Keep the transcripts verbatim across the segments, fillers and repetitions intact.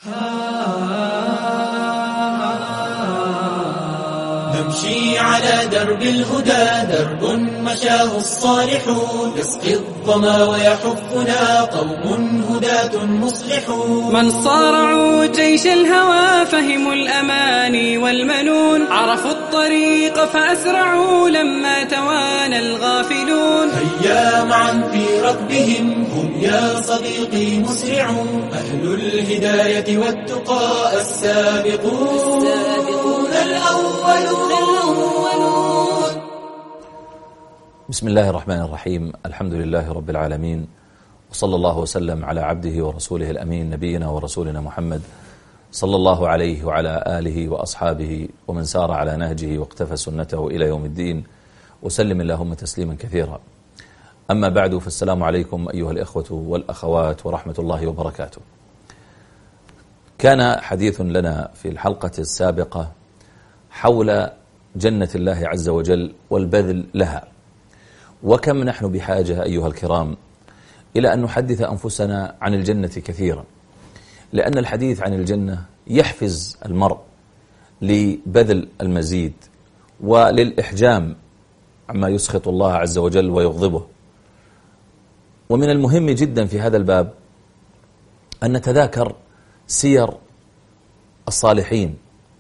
نمشي على درب الهدى، درب مشاه الصالحون، يسقي الظما ويحفنا قوم هداة مصلحون. من صارعوا جيش الهوى فهموا الأماني والمنون، عرفوا الطريق فأسرعوا لما توانى الغافلون. هيا معا في ركبهم هم يا صديقي مسرعون، أهل الهداية والتقى السابقون الأولون. بسم الله الرحمن الرحيم، الحمد لله رب العالمين، وصلى الله وسلم على عبده ورسوله الأمين نبينا ورسولنا محمد صلى الله عليه وعلى آله وأصحابه ومن سار على نهجه واقتفى سنته إلى يوم الدين، وسلم اللهم تسليما كثيرا. أما بعد، فالسلام عليكم أيها الإخوة والأخوات ورحمة الله وبركاته. كان حديث لنا في الحلقة السابقة حول جنة الله عز وجل والبذل لها، وكم نحن بحاجة أيها الكرام إلى أن نحدث أنفسنا عن الجنة كثيرا، لأن الحديث عن الجنة يحفز المرء لبذل المزيد وللإحجام عما يسخط الله عز وجل ويغضبه. ومن المهم جدا في هذا الباب أن نتذاكر سير الصالحين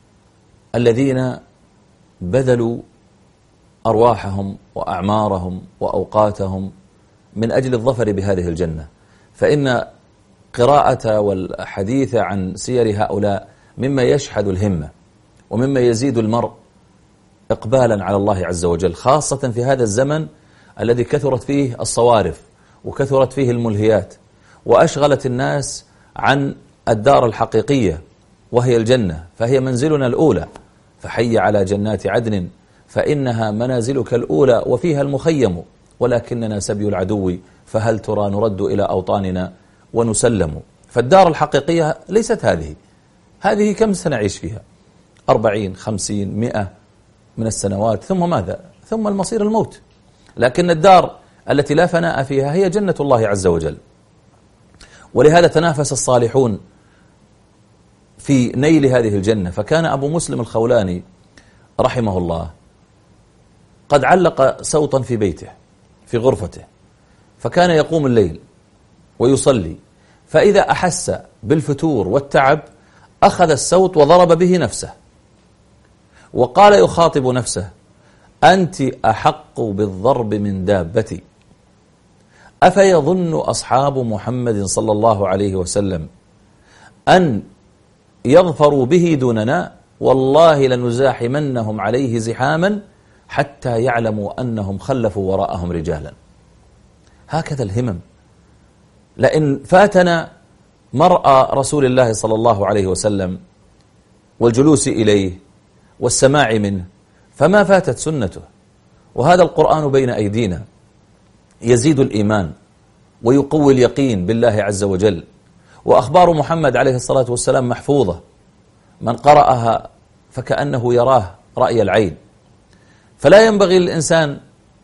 الذين بذلوا أرواحهم وأعمارهم وأوقاتهم من أجل الظفر بهذه الجنة، فإن قراءة والحديث عن سير هؤلاء مما يشحذ الهمة ومما يزيد المرء إقبالا على الله عز وجل، خاصة في هذا الزمن الذي كثرت فيه الصوارف وكثرت فيه الملهيات وأشغلت الناس عن الدار الحقيقية وهي الجنة، فهي منزلنا الأولى. فحي على جنات عدن فإنها منازلك الأولى وفيها المخيم، ولكننا سبي العدو فهل ترى نرد إلى أوطاننا ونسلم. فالدار الحقيقية ليست هذه هذه كم سنعيش فيها؟ أربعين خمسين مئة من السنوات، ثم ماذا؟ ثم المصير الموت. لكن الدار التي لا فناء فيها هي جنة الله عز وجل. ولهذا تنافس الصالحون في نيل هذه الجنة. فكان أبو مسلم الخولاني رحمه الله قد علق صوتا في بيته في غرفته، فكان يقوم الليل ويصلي، فإذا أحس بالفتور والتعب أخذ الصوت وضرب به نفسه، وقال يخاطب نفسه: أنت أحق بالضرب من دابتي، أفيظن أصحاب محمد صلى الله عليه وسلم أن يظفروا به دوننا؟ والله لنزاحمنهم عليه زحاما حتى يعلموا أنهم خلفوا وراءهم رجالا. هكذا الهمم. لئن فاتنا مرأى رسول الله صلى الله عليه وسلم والجلوس إليه والسماع منه فما فاتت سنته، وهذا القرآن بين أيدينا يزيد الإيمان ويقوي اليقين بالله عز وجل. وأخبار محمد عليه الصلاة والسلام محفوظة، من قرأها فكأنه يراه رأي العين. فلا ينبغي للإنسان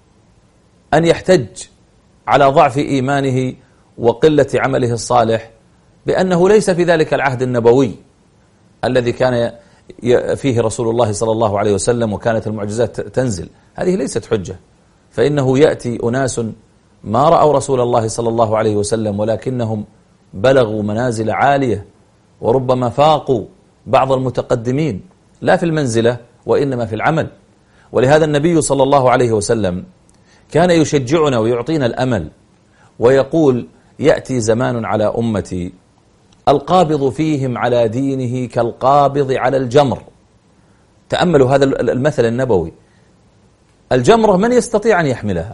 أن يحتج على ضعف إيمانه وقلة عمله الصالح بأنه ليس في ذلك العهد النبوي الذي كان فيه رسول الله صلى الله عليه وسلم وكانت المعجزات تنزل. هذه ليست حجة، فإنه يأتي أناس ما رأوا رسول الله صلى الله عليه وسلم ولكنهم بلغوا منازل عالية وربما فاقوا بعض المتقدمين، لا في المنزلة وإنما في العمل. ولهذا النبي صلى الله عليه وسلم كان يشجعنا ويعطينا الأمل ويقول: يأتي زمان على أمتي القابض فيهم على دينه كالقابض على الجمر. تأملوا هذا المثل النبوي. الجمرة من يستطيع أن يحملها،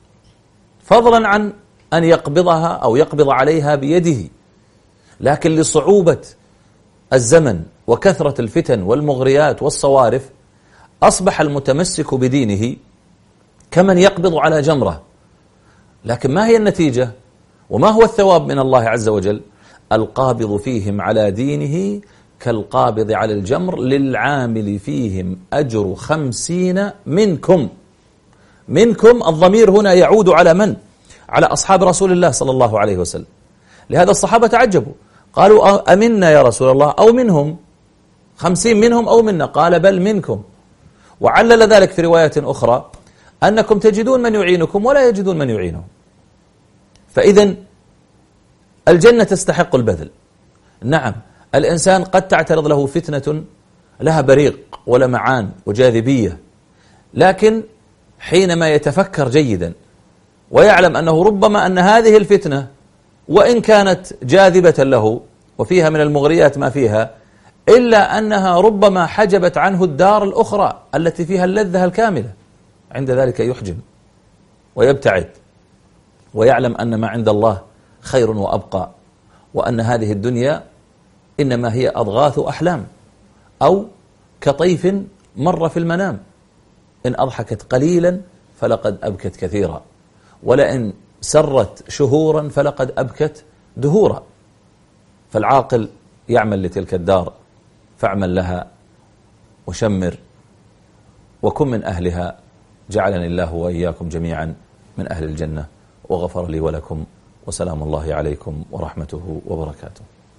فضلا عن أن يقبضها أو يقبض عليها بيده، لكن لصعوبة الزمن وكثرة الفتن والمغريات والصوارف أصبح المتمسك بدينه كمن يقبض على جمرة. لكن ما هي النتيجة وما هو الثواب من الله عز وجل؟ القابض فيهم على دينه كالقابض على الجمر، للعامل فيهم أجر خمسين منكم. منكم الضمير هنا يعود على من؟ على أصحاب رسول الله صلى الله عليه وسلم. لهذا الصحابة تعجبوا، قالوا أمنا يا رسول الله أو منهم، خمسين منهم أو منا؟ قال بل منكم. وعلل ذلك في رواية أخرى أنكم تجدون من يعينكم ولا يجدون من يعينهم. فإذن الجنة تستحق البذل. نعم الإنسان قد تعترض له فتنة لها بريق ولمعان وجاذبية، لكن حينما يتفكر جيدا ويعلم أنه ربما أن هذه الفتنة وإن كانت جاذبة له وفيها من المغريات ما فيها، إلا أنها ربما حجبت عنه الدار الأخرى التي فيها اللذة الكاملة، عند ذلك يحجم ويبتعد ويعلم أن ما عند الله خير وأبقى، وأن هذه الدنيا إنما هي أضغاث أحلام أو كطيف مر في المنام، إن أضحكت قليلا فلقد أبكت كثيرا، ولئن سرت شهورا فلقد أبكت دهورا. فالعاقل يعمل لتلك الدار فاعمل لها وشمر وكن من أهلها. جعلني الله وإياكم جميعا من أهل الجنة، وغفر لي ولكم، وسلام الله عليكم ورحمته وبركاته.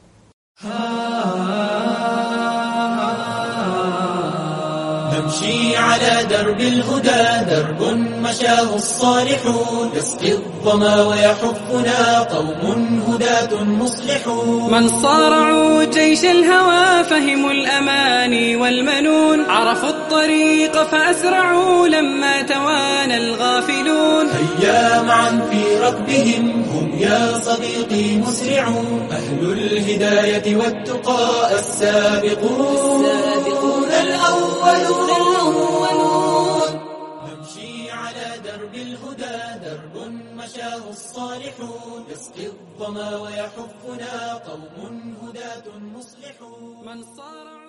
نمشي على درب الهدى، درب مشاه الصالحون، يسقي الظما ويحفنا قوم هداة مصلحون. من صارعوا جيش الهوى فهموا الأماني والمنون، عرفوا الطريق فأسرعوا لما توانى الغافلون. هيا معا في ركبهم هم يا صديقي مسرعون، أهل الهداية والتقى السابقون الأولون. نمشي على درب الهدى، درب مشاه الصالحون، يسقي الظما ويحفنا قوم هداة مصلحون. من صار